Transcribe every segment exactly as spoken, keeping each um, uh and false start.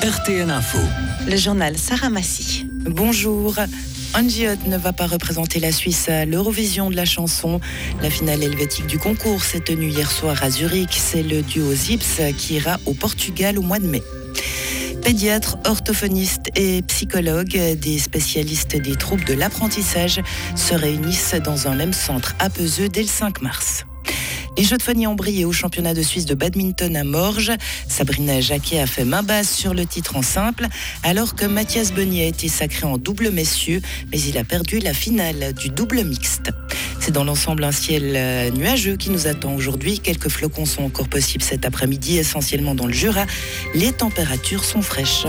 R T N Info. Le journal Sarah Massy. Bonjour. Angie Hoth ne va pas représenter la Suisse à l'Eurovision de la chanson. La finale helvétique du concours s'est tenue hier soir à Zurich. C'est le duo Zips qui ira au Portugal au mois de mai. Pédiatres, orthophonistes et psychologues, des spécialistes des troubles de l'apprentissage, se réunissent dans un même centre à Peseux dès le cinq mars. Les Jeux de Fogny ont brillé au championnat de Suisse de badminton à Morges. Sabrina Jacquet a fait main basse sur le titre en simple, alors que Mathias Bonny a été sacré en double messieurs, mais il a perdu la finale du double mixte. C'est dans l'ensemble un ciel nuageux qui nous attend aujourd'hui. Quelques flocons sont encore possibles cet après-midi, essentiellement dans le Jura. Les températures sont fraîches.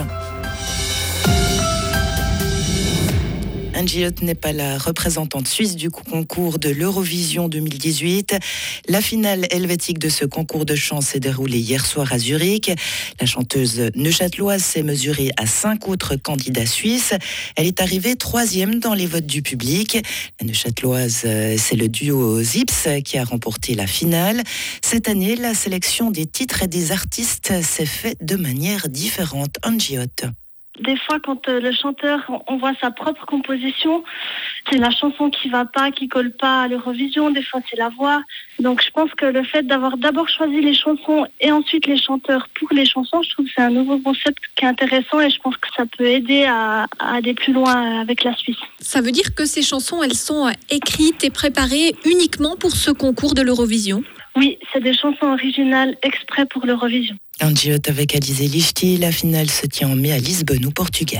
Angie Hoth n'est pas la représentante suisse du concours de l'Eurovision deux mille dix-huit. La finale helvétique de ce concours de chant s'est déroulée hier soir à Zurich. La chanteuse neuchâteloise s'est mesurée à cinq autres candidats suisses. Elle est arrivée troisième dans les votes du public. La neuchâteloise, c'est le duo Zips qui a remporté la finale. Cette année, la sélection des titres et des artistes s'est faite de manière différente. Angie Hoth. Des fois, quand euh, le chanteur envoie sa propre composition, c'est la chanson qui va pas, qui colle pas à l'Eurovision. Des fois, c'est la voix. Donc, je pense que le fait d'avoir d'abord choisi les chansons et ensuite les chanteurs pour les chansons, je trouve que c'est un nouveau concept qui est intéressant et je pense que ça peut aider à, à aller plus loin avec la Suisse. Ça veut dire que ces chansons, elles sont écrites et préparées uniquement pour ce concours de l'Eurovision ? Oui, c'est des chansons originales exprès pour l'Eurovision. Angie Hoth avec Alizé Lichty. La finale se tient en mai à Lisbonne, au Portugal.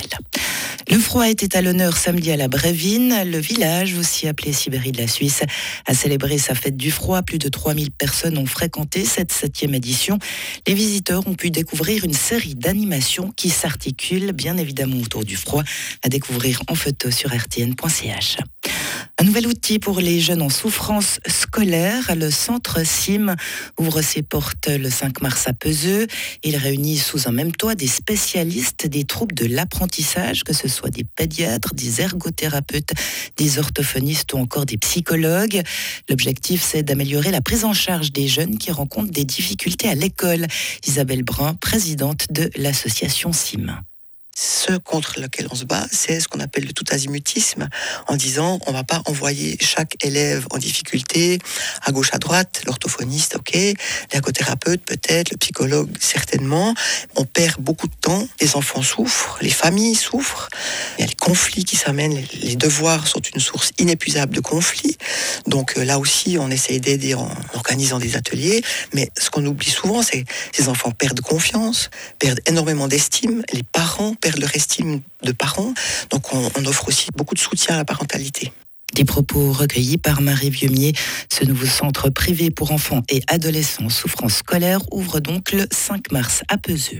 Le froid était à l'honneur samedi à la Brévine. Le village, aussi appelé Sibérie de la Suisse, a célébré sa fête du froid. Plus de trois mille personnes ont fréquenté cette septième édition. Les visiteurs ont pu découvrir une série d'animations qui s'articulent bien évidemment autour du froid, à découvrir en photo sur r t n point c h. Un nouvel outil pour les jeunes en souffrance scolaire, le centre S I M ouvre ses portes le cinq mars à Peseux. Il réunit sous un même toit des spécialistes des troubles de l'apprentissage, que ce soit des pédiatres, des ergothérapeutes, des orthophonistes ou encore des psychologues. L'objectif, c'est d'améliorer la prise en charge des jeunes qui rencontrent des difficultés à l'école. Isabelle Brun, présidente de l'association S I M. Ce contre lequel on se bat, c'est ce qu'on appelle le tout-azimutisme, en disant on ne va pas envoyer chaque élève en difficulté à gauche à droite, l'orthophoniste, ok, l'ergothérapeute peut-être, le psychologue certainement. On perd beaucoup de temps, les enfants souffrent, les familles souffrent, il y a les conflits qui s'amènent, les devoirs sont une source inépuisable de conflits. Donc là aussi, on essaye d'aider en organisant des ateliers, mais ce qu'on oublie souvent, c'est que ces enfants perdent confiance, perdent énormément d'estime, les parents perdent leur estime de parents. Donc on, on offre aussi beaucoup de soutien à la parentalité. Des propos recueillis par Marie Vieumier. Ce nouveau centre privé pour enfants et adolescents en souffrance scolaire ouvre donc le cinq mars à Peseux.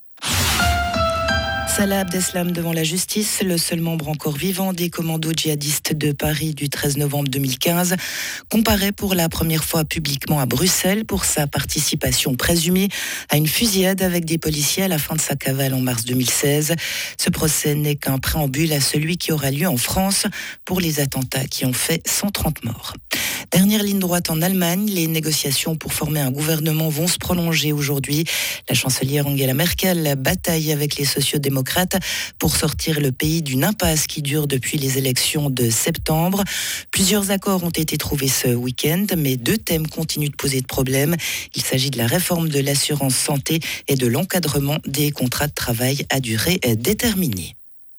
Salah Abdeslam devant la justice, le seul membre encore vivant des commandos djihadistes de Paris du treize novembre deux mille quinze, comparé pour la première fois publiquement à Bruxelles pour sa participation présumée à une fusillade avec des policiers à la fin de sa cavale en mars deux mille seize. Ce procès n'est qu'un préambule à celui qui aura lieu en France pour les attentats qui ont fait cent trente morts. Dernière ligne droite en Allemagne, les négociations pour former un gouvernement vont se prolonger aujourd'hui. La chancelière Angela Merkel bataille avec les sociodémocrates pour sortir le pays d'une impasse qui dure depuis les élections de septembre. Plusieurs accords ont été trouvés ce week-end, mais deux thèmes continuent de poser de problèmes. Il s'agit de la réforme de l'assurance santé et de l'encadrement des contrats de travail à durée déterminée.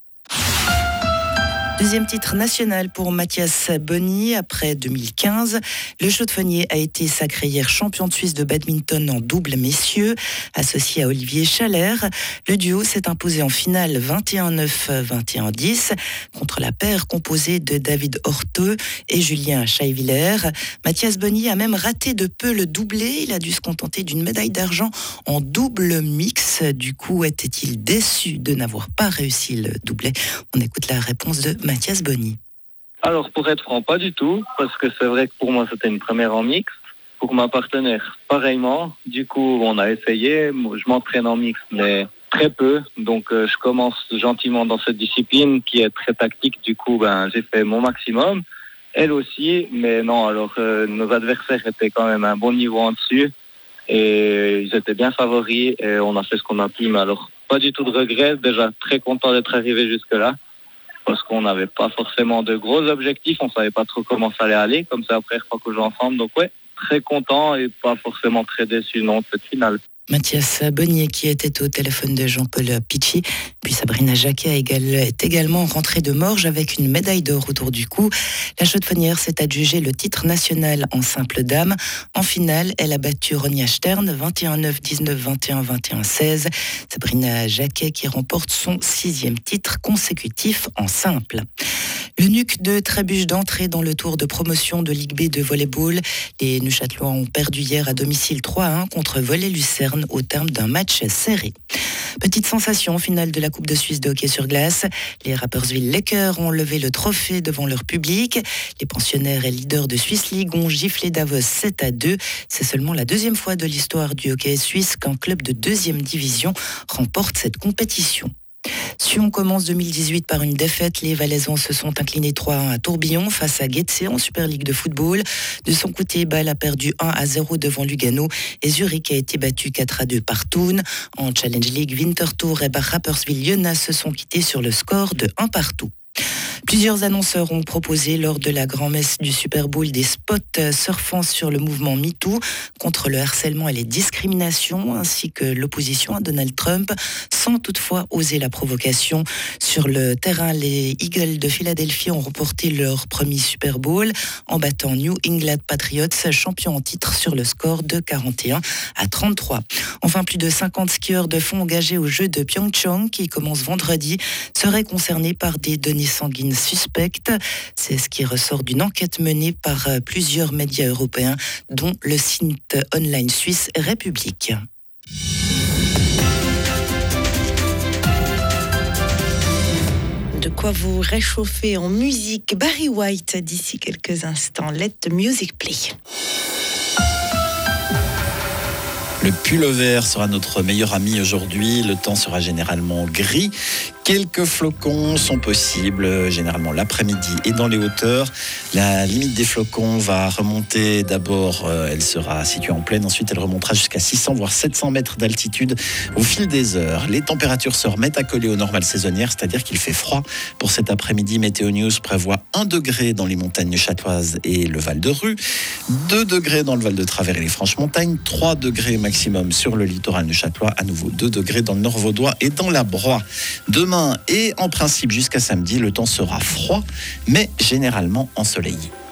Deuxième titre national pour Mathias Bonny après deux mille quinze. Le chaudefonnier a été sacré hier champion de Suisse de badminton en double messieurs. Associé à Olivier Chalère, le duo s'est imposé en finale vingt et un neuf, vingt et un dix contre la paire composée de David Horteux et Julien Chaiviller. Mathias Bonny a même raté de peu le doublé. Il a dû se contenter d'une médaille d'argent en double mix. Du coup, était-il déçu de n'avoir pas réussi le doublé? On écoute la réponse de Mathias Bonny. Alors pour être franc, pas du tout, parce que c'est vrai que pour moi c'était une première en mixte. Pour ma partenaire, pareillement. Du coup, on a essayé. Je m'entraîne en mixte, mais très peu. Donc euh, je commence gentiment dans cette discipline qui est très tactique. Du coup, ben, j'ai fait mon maximum. Elle aussi, mais non, alors euh, nos adversaires étaient quand même à un bon niveau en dessus. Et ils étaient bien favoris et on a fait ce qu'on a pu. Mais alors, pas du tout de regrets. Déjà très content d'être arrivé jusque-là. Parce qu'on n'avait pas forcément de gros objectifs. On savait pas trop comment ça allait aller. Comme c'est la première fois qu'on joue ensemble. Donc ouais, très content et pas forcément très déçu non de cette finale. Mathias Bonnier qui était au téléphone de Jean-Paul Pichy. Puis Sabrina Jacquet est également rentrée de Morges avec une médaille d'or autour du cou. La chaudefonnière s'est adjugée le titre national en simple dame. En finale, elle a battu Ronja Stern vingt et un neuf, dix-neuf, vingt et un, vingt et un, seize. Sabrina Jacquet qui remporte son sixième titre consécutif en simple. Le N U C de Trébuche d'entrée dans le tour de promotion de Ligue B de volleyball. Les Neuchâtelois ont perdu hier à domicile trois à un contre Volley-Lucerne au terme d'un match serré. Petite sensation finale de la Coupe de Suisse de hockey sur glace. Les Rapperswil Lakers ont levé le trophée devant leur public. Les pensionnaires et leaders de Swiss League ont giflé Davos sept à deux. C'est seulement la deuxième fois de l'histoire du hockey suisse qu'un club de deuxième division remporte cette compétition. Sion commence deux mille dix-huit par une défaite. Les Valaisans se sont inclinés trois à un à Tourbillon face à Getse en Super League de football. De son côté, Bâle a perdu un à zéro devant Lugano et Zurich a été battu quatre à deux par Thun. En Challenge League, Winterthur et Rapperswil-Jeunas se sont quittés sur le score de un partout. Plusieurs annonceurs ont proposé lors de la grand-messe du Super Bowl des spots surfant sur le mouvement MeToo contre le harcèlement et les discriminations ainsi que l'opposition à Donald Trump sans toutefois oser la provocation. Sur le terrain, les Eagles de Philadelphie ont remporté leur premier Super Bowl en battant New England Patriots, champions en titre sur le score de quarante et un à trente-trois. Enfin, plus de cinquante skieurs de fond engagés aux Jeux de Pyeongchang qui commencent vendredi seraient concernés par des données sanguines suspectes. C'est ce qui ressort d'une enquête menée par plusieurs médias européens, dont le site online suisse République. De quoi vous réchauffer en musique. Barry White d'ici quelques instants. Let the music play. Le pull vert sera notre meilleur ami aujourd'hui. Le temps sera généralement gris. Quelques flocons sont possibles, généralement l'après-midi et dans les hauteurs. La limite des flocons va remonter d'abord, euh, elle sera située en plaine, ensuite elle remontera jusqu'à six cents voire sept cents mètres d'altitude au fil des heures. Les températures se remettent à coller aux normales saisonnières, c'est-à-dire qu'il fait froid. Pour cet après-midi, Météo News prévoit un degré dans les montagnes neuchâteloises et le Val de Rue, deux degrés dans le Val de Travers et les Franches-Montagnes, trois degrés maximum sur le littoral neuchâtelois, à nouveau deux degrés dans le Nord vaudois et dans la Broye. Demain et en principe jusqu'à samedi, le temps sera froid, mais généralement ensoleillé.